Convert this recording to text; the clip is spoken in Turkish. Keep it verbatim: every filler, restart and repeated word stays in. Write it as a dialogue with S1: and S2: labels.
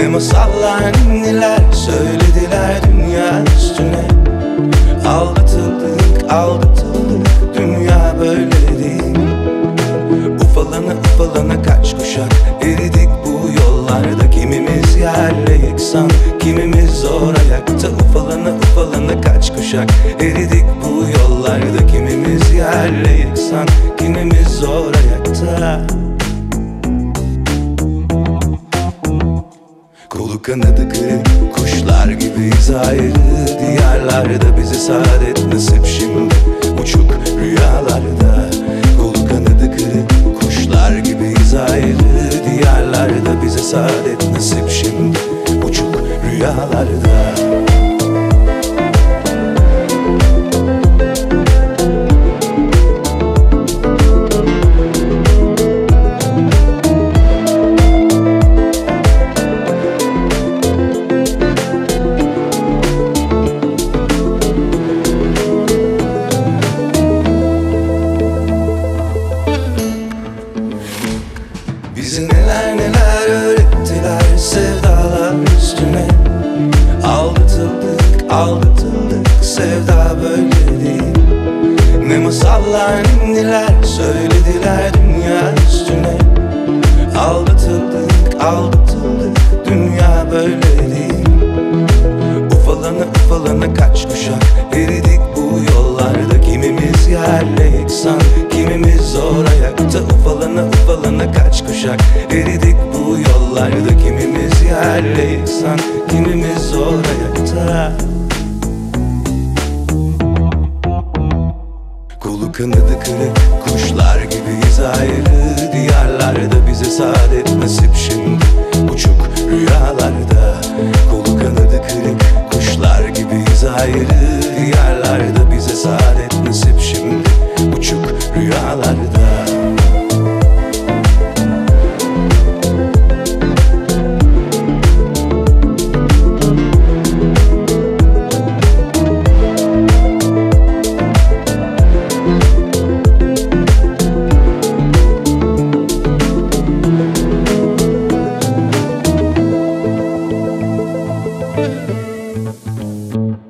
S1: masallar ninniler söylediler dünya üstüne. Aldatıldık aldatıldık, dünya böyle değil. Ufalana ufalana kaç kuşak eridik bu yollarda. Kimimiz yerle yeksan, kimimiz zor ayakta. Ufalana ufalana kaç kuşak eridik bu yollarda. Kimimiz yerle yeksan, kimimiz zor ayakta. Kolu kanadı kırık kuşlar gibiyiz ayrı diyarlarda. Bize saadet nasip şimdi uçuk rüyalarda. Kolu kanadı kırık kuşlar gibiyiz ayrı diyarlarda. Bize saadet nasip şimdi uçuk rüyalarda. Bizi neler neler öğrettiler sevdalar üstüne. Aldatıldık aldatıldık, sevda böyle değil. Ne masallar ninniler söylediler dünya üstüne. Aldatıldık aldatıldık, dünya böyle değil. Ufalana ufalana kaç kuşak eridik bu yollarda. Kimimiz yerle yeksan, kimimiz zor ayakta. Ufalana ufalana kaç kuşak eridik bu yollarda. Kimimiz yerle yeksan, kimimiz zor ayakta. Kolu kanadı kırık kuşlar gibiyiz ayrı diyarlarda. Bize saadet nasip şimdi uçuk rüyalarda. Kolu kanadı kırık kuşlar gibiyiz ayrı diyarlarda. Bize saadet nasip şimdi uçuk rüyalarda.
S2: Thank you.